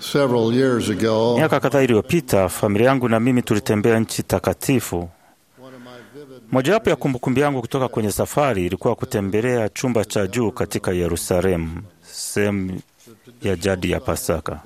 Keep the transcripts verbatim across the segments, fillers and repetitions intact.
Several years ago, Miaka kadhaa iliyopita, familia yangu na mimi tulitembea nchi takatifu. Mojawapo ya kumbukumbu yangu kutoka kwenye safari ilikuwa kutembelea chumba cha juu katika Yerusalemu, sehemu ya jadi ya Pasaka.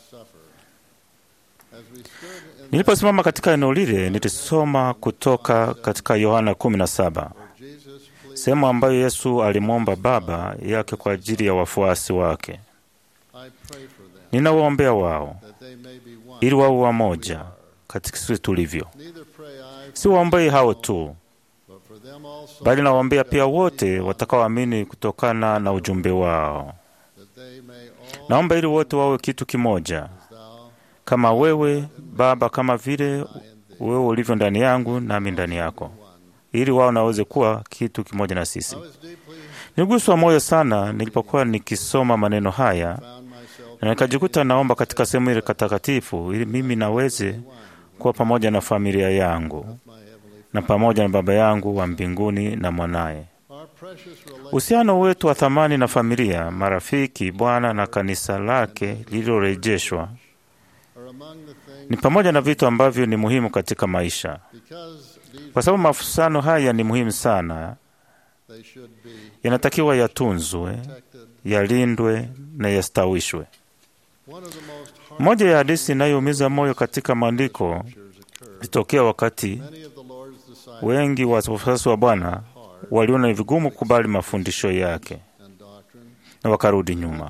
Niliposimama katika eneo lile, nilisoma kutoka katika Yohana kumi na saba, sehemu ambayo Yesu alimwomba Baba yake kwa ajili ya wafuasi wake. Ninawaombea wao ili wawe wamoja katika sisi tulivyo. Si waombei hao tu, bali nawaombea pia wote watakaoamini kutokana na ujumbe wao. Naomba ili wote wawe kitu kimoja, kama wewe Baba, kama vile wewe ulivyo ndani yangu nami ndani yako, ili wao naweze kuwa kitu kimoja na sisi. Niliguswa moyo sana nilipokuwa nikisoma maneno haya, na nikajikuta naomba katika sehemu ile takatifu ili mimi naweze kuwa pamoja na familia yangu na pamoja na Baba yangu wa mbinguni na mwanaye. Uhusiano wetu wa thamani na familia, marafiki, Bwana na kanisa lake lililorejeshwa ni pamoja na vitu ambavyo ni muhimu katika maisha. Kwa sababu mahusiano haya ni muhimu sana, yanatakiwa yatunzwe, yalindwe na yastawishwe. Moja ya hadithi inayoumiza moyo katika maandiko ilitokea wakati wengi wa wafuasi wa Bwana waliona ni vigumu kukubali mafundisho yake na wakarudi nyuma.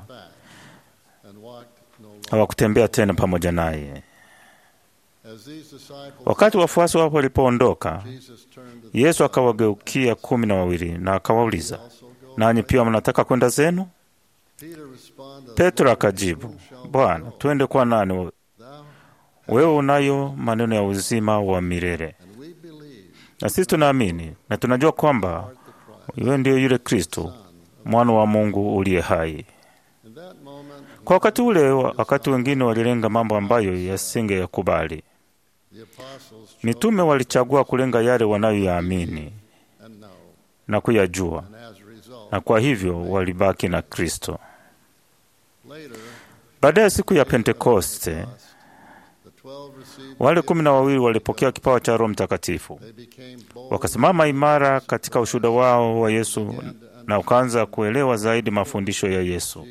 Hawakutembea tena pamoja naye. Wakati wafuasi wao walipoondoka, Yesu akawageukia kumi na wawili na akawauliza, nanyi pia mnataka kwenda zenu? Petro akajibu, Bwana, twende kwa nani? Wewe unayo maneno ya uzima wa milele, na sisi tunaamini na tunajua kwamba wewe ndiye yule Kristo, mwana wa Mungu uliye hai. Kwa wakati ule, wakati wengine walilenga mambo ambayo yasingeyakubali, mitume walichagua kulenga yale wanayoyaamini na kuyajua, na kwa hivyo walibaki na Kristo. Baada ya siku ya Pentekoste, wale kumi na wawili walipokea kipawa cha Roho Mtakatifu. Wakasimama imara katika ushuhuda wao wa Yesu na wakaanza kuelewa zaidi mafundisho ya Yesu.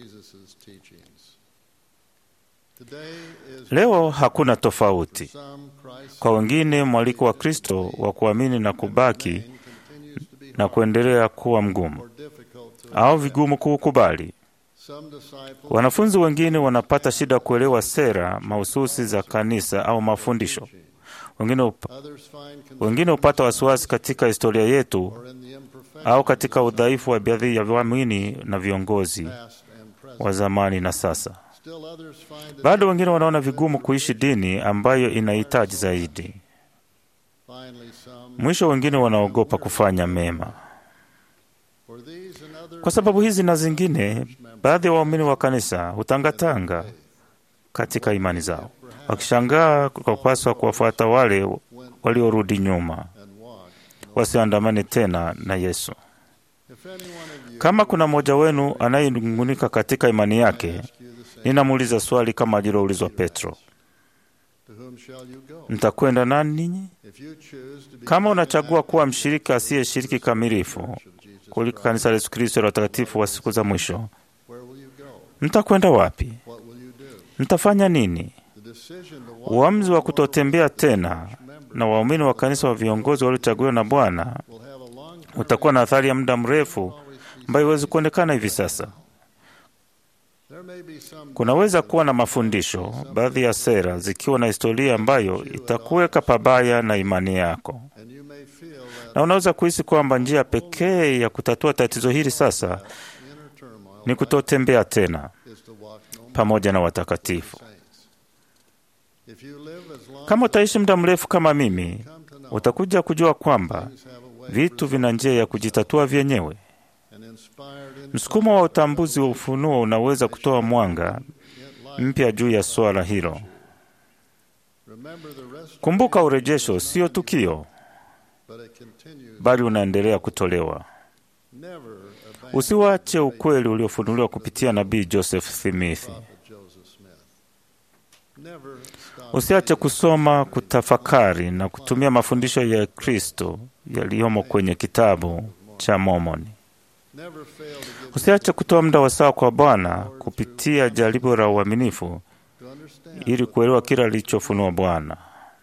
Leo hakuna tofauti. Kwa wengine, mwaliko wa Kristo wa kuamini na kubaki na kuendelea kuwa mgumu au vigumu kuukubali. Wanafunzi wengine wanapata shida kuelewa sera mahususi za kanisa au mafundisho. Wengine upa, wengine hupata wasiwasi katika historia yetu au katika udhaifu wa baadhi ya waamini na viongozi wa zamani na sasa. Bado wengine wanaona vigumu kuishi dini ambayo inahitaji zaidi. Mwisho, wengine wanaogopa kufanya mema. Kwa sababu hizi na zingine, baadhi ya waumini wa kanisa hutangatanga katika imani zao, wakishangaa kwa kupaswa kuwafuata wale waliorudi nyuma, wasiandamane tena na Yesu. Kama kuna mmoja wenu anayenung'unika katika imani yake, ninamuuliza swali kama aliloulizwa Petro, mtakwenda nani ninyi? Kama unachagua kuwa mshirika asiyeshiriki kamilifu kuliko kanisa la Yesu Kristo la watakatifu wa siku za mwisho, mtakwenda wapi? Mtafanya nini? Uamuzi wa kutotembea tena na waumini wa kanisa wa viongozi waliochaguliwa na Bwana utakuwa na athari ya muda mrefu ambayo haiwezi kuonekana hivi sasa. Kunaweza kuwa na mafundisho, baadhi ya sera zikiwa na historia ambayo itakuweka pabaya na imani yako, na unaweza kuhisi kwamba njia pekee ya kutatua tatizo hili sasa ni kutotembea tena pamoja na watakatifu. Kama utaishi muda mrefu kama mimi, utakuja kujua kwamba vitu vina njia ya kujitatua vyenyewe. Msukumo wa utambuzi wa ufunuo unaweza kutoa mwanga mpya juu ya swala hilo. Kumbuka, urejesho sio tukio, bali unaendelea kutolewa. Usiwache ukweli uliofunuliwa kupitia nabii Joseph Smith. Usiache kusoma, kutafakari na kutumia mafundisho ya Kristo yaliyomo kwenye kitabu cha Mormoni. Usiache kutoa muda wa sawa kwa Bwana kupitia jaribu la uaminifu ili kuelewa kila alichofunua Bwana.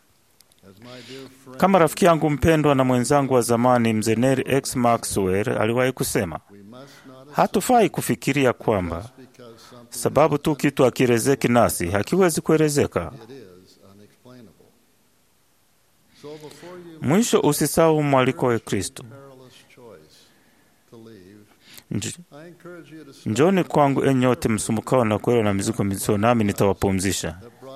Kama rafiki yangu mpendwa na mwenzangu wa zamani Mzee Neil X. Maxwell aliwahi kusema, hatufai kufikiria kwamba sababu tu kitu hakirezeki nasi hakiwezi kuelezeka. Mwisho, usisahau mwaliko wa Kristo. Njoni kwangu enyi nyote msumbukao na kuelewa na mizigo mizito, nami nitawapumzisha.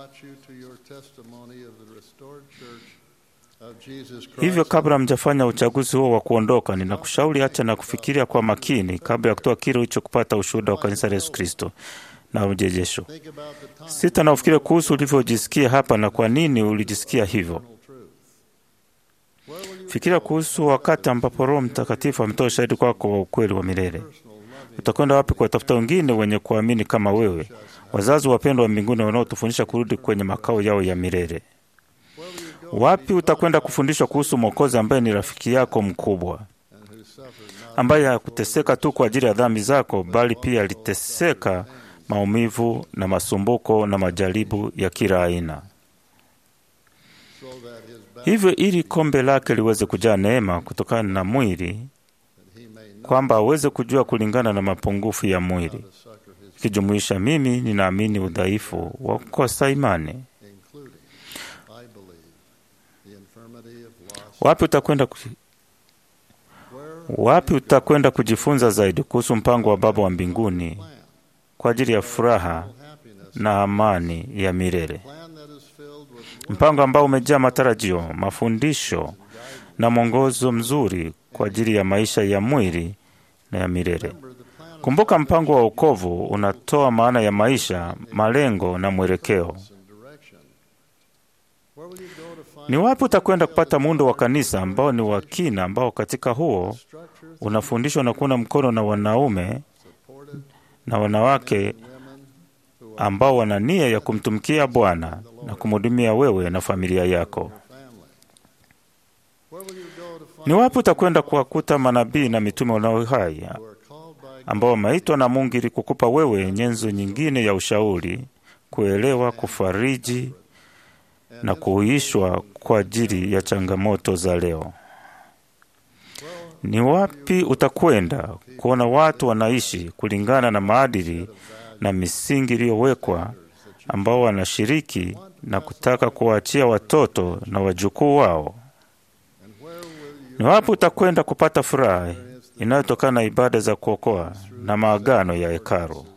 Hivyo kabla mjafanya uchaguzi huo wa kuondoka, ninakushauri acha na kufikiria kwa makini kabla ya kutoa kile ulichokupata ushuhuda wa kanisa la Yesu Kristo na urejesho. Sita na ufikiri kuhusu ulivyojisikia hapa na kwa nini ulijisikia hivyo. Fikiria kuhusu wakati ambapo Roho Mtakatifu ametoa shahidi kwako wa ukweli wa milele. Utakwenda wapi kuwatafuta wengine wenye kuamini kama wewe, wazazi wapendwa wa mbinguni wanaotufundisha kurudi kwenye makao yao ya milele? Wapi utakwenda kufundishwa kuhusu Mwokozi ambaye ni rafiki yako mkubwa, ambaye hakuteseka tu kwa ajili ya dhambi zako, bali pia aliteseka maumivu na masumbuko na majaribu ya kila aina, hivyo ili kombe lake liweze kujaa neema kutokana na mwili, kwamba aweze kujua kulingana na mapungufu ya mwili, ikijumuisha mimi ninaamini udhaifu wa kukosa imani. Wapi utakwenda ku... wapi utakwenda kujifunza zaidi kuhusu mpango wa Baba wa mbinguni kwa ajili ya furaha na amani ya milele, mpango ambao umejaa matarajio, mafundisho na mwongozo mzuri kwa ajili ya maisha ya mwili na ya milele. Kumbuka, mpango wa wokovu unatoa maana ya maisha, malengo na mwelekeo. Ni wapi utakwenda kupata muundo wa kanisa ambao ni wa kina, ambao katika huo unafundishwa na kuuna mkono na wanaume na wanawake ambao wana nia ya kumtumikia Bwana na kumhudumia wewe na familia yako? Ni wapi utakwenda kuwakuta manabii na mitume wanao hai ambao wameitwa na Mungu ili kukupa wewe nyenzo nyingine ya ushauri, kuelewa, kufariji na kuhuishwa kwa ajili ya changamoto za leo? Ni wapi utakwenda kuona watu wanaishi kulingana na maadili na misingi iliyowekwa, ambao wanashiriki na kutaka kuwaachia watoto na wajukuu wao? Ni wapi utakwenda kupata furaha inayotokana na ibada za kuokoa na maagano ya hekalu?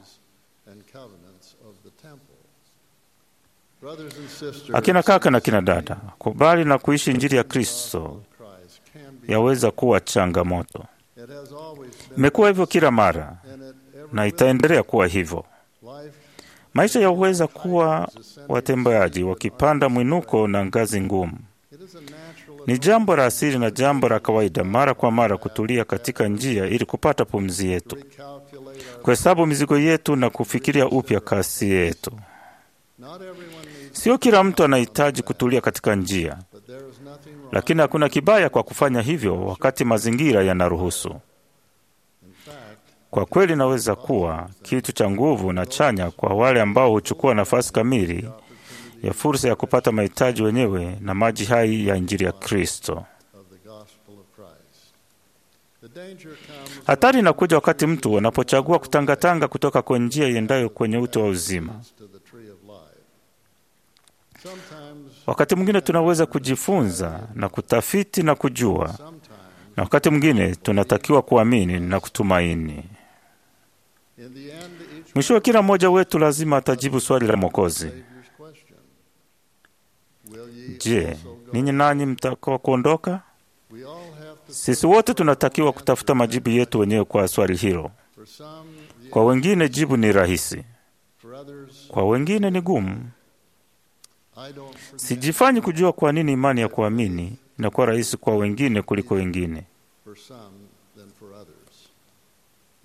Akina kaka na kina dada, kubali na kuishi Injili ya Kristo yaweza kuwa changamoto. Imekuwa hivyo kila mara na itaendelea kuwa hivyo. Maisha yaweza kuwa watembeaji wakipanda mwinuko na ngazi ngumu. Ni jambo la asili na jambo la kawaida mara kwa mara kutulia katika njia ili kupata pumzi yetu, kuhesabu mizigo yetu na kufikiria upya kasi yetu. Sio kila mtu anahitaji kutulia katika njia, lakini hakuna kibaya kwa kufanya hivyo wakati mazingira yanaruhusu. Kwa kweli naweza kuwa kitu cha nguvu na chanya kwa wale ambao huchukua nafasi kamili ya fursa ya kupata mahitaji wenyewe na maji hai ya Injili ya Kristo. Hatari inakuja wakati mtu anapochagua kutangatanga kutoka kwa njia iendayo kwenye uto wa uzima. Wakati mwingine tunaweza kujifunza na kutafiti na kujua, na wakati mwingine tunatakiwa kuamini na kutumaini. Mwisho wa kila mmoja wetu lazima atajibu swali la Mwokozi: Je, ninyi nanyi mtakao kuondoka? Sisi wote tunatakiwa kutafuta majibu yetu wenyewe kwa swali hilo. Kwa wengine jibu ni rahisi, kwa wengine ni gumu. Sijifanyi kujua kwa nini imani ya kuamini inakuwa rahisi kwa wengine kuliko wengine.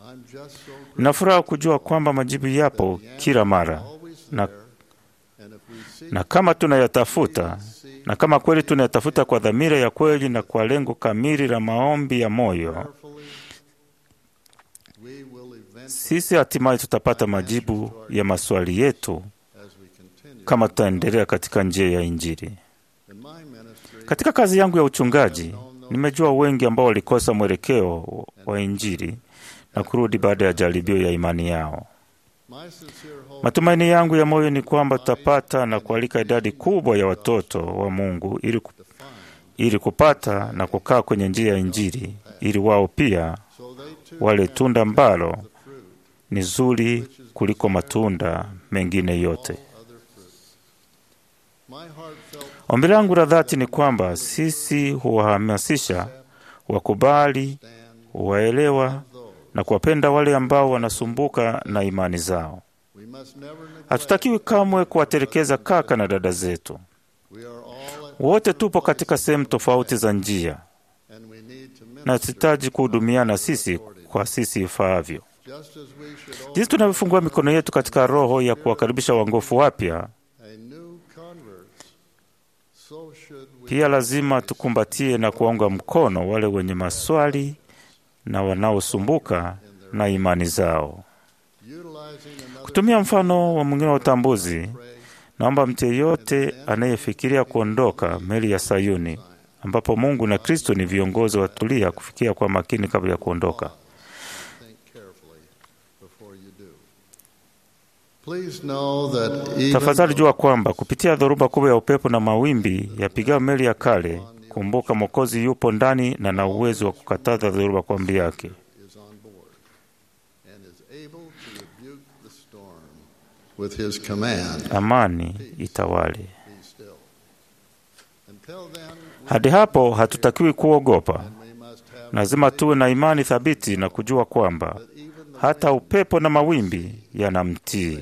Nafuraha kujua kwamba majibu yapo kila mara, na, Na kama tunayatafuta, na kama kweli tunayatafuta kwa dhamira ya kweli na kwa lengo kamili la maombi ya moyo, sisi hatimaye tutapata majibu ya maswali yetu kama tutaendelea katika njia ya Injili. Katika kazi yangu ya uchungaji, nimejua wengi ambao walikosa mwelekeo wa Injili na kurudi baada ya jaribio ya imani yao. Matumaini yangu ya moyo ni kwamba tutapata na kualika idadi kubwa ya watoto wa Mungu ili, ili kupata na kukaa kwenye njia ya Injili, ili wao pia wale tunda ambalo ni zuri kuliko matunda mengine yote. Ombi langu la dhati ni kwamba sisi huwahamasisha, wakubali, waelewa na kuwapenda wale ambao wanasumbuka na imani zao. Hatutakiwi kamwe kuwatelekeza kaka na dada zetu. Wote tupo katika sehemu tofauti za njia, na tunahitaji kuhudumiana sisi kwa sisi ifaavyo. Jinsi tunavyofungua mikono yetu katika roho ya kuwakaribisha wangofu wapya, pia lazima tukumbatie na kuwaunga mkono wale wenye maswali na wanaosumbuka na imani zao. Kutumia mfano wa mwingine wa utambuzi, naomba mtu yeyote anayefikiria kuondoka meli ya Sayuni, ambapo Mungu na Kristo ni viongozi, watulia kufikia kwa makini kabla ya kuondoka. Tafadhali jua kwamba kupitia dhoruba kubwa ya upepo na mawimbi yapigao meli ya kale, kumbuka Mwokozi yupo ndani na na uwezo wa kukataza dhoruba kwa amri yake. Amani itawale. Hadi hapo hatutakiwi kuogopa. Lazima tuwe na imani thabiti na kujua kwamba hata upepo na mawimbi yanamtii.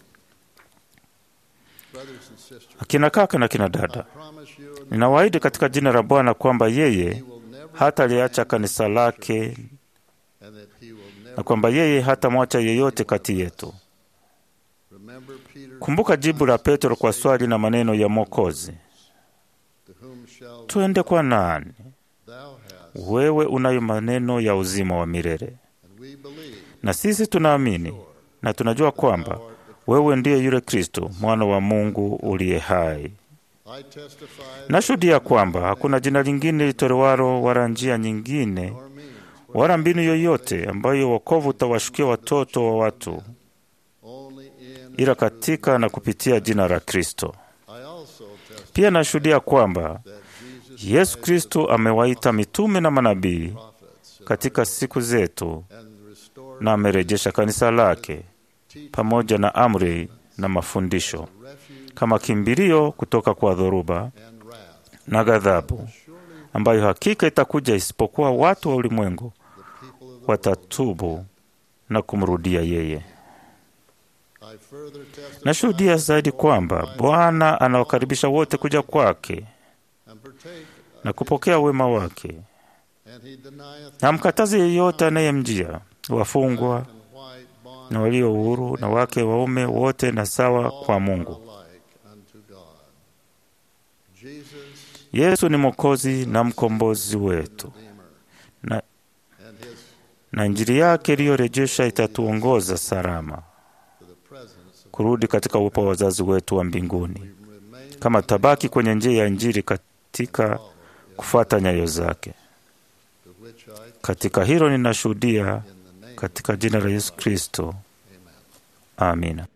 Akina kaka na kina dada, ninawaahidi katika jina la Bwana kwamba yeye hata liacha kanisa lake na kwamba yeye hata mwacha yeyote kati yetu. Kumbuka jibu la Petro kwa swali na maneno ya Mwokozi, tuende kwa nani? Wewe unayo maneno ya uzima wa milele. Na sisi tunaamini na tunajua kwamba wewe ndiye yule Kristo, mwana wa Mungu uliye hai. Nashuhudia kwamba hakuna jina lingine litolewalo wala njia nyingine wala mbinu yoyote ambayo wokovu utawashukia watoto wa watu ila katika na kupitia jina la Kristo. Pia nashuhudia kwamba Yesu Kristo amewaita mitume na manabii katika siku zetu na amerejesha kanisa lake pamoja na amri na mafundisho kama kimbilio kutoka kwa dhoruba na ghadhabu ambayo hakika itakuja isipokuwa watu wa ulimwengu watatubu na kumrudia yeye. Nashuhudia zaidi kwamba Bwana anawakaribisha wote kuja kwake na kupokea wema wake. Na mkatazi yeyote anayemjia, wafungwa na walio huru na wake waume wote na sawa kwa Mungu. Yesu ni Mwokozi na mkombozi wetu, na, na Injili yake iliyorejesha itatuongoza salama kurudi katika uwepo wa wazazi wetu wa mbinguni, kama tabaki kwenye njia ya Injili katika kufuata nyayo zake. Katika hilo ninashuhudia katika jina la Yesu Kristo. Amina.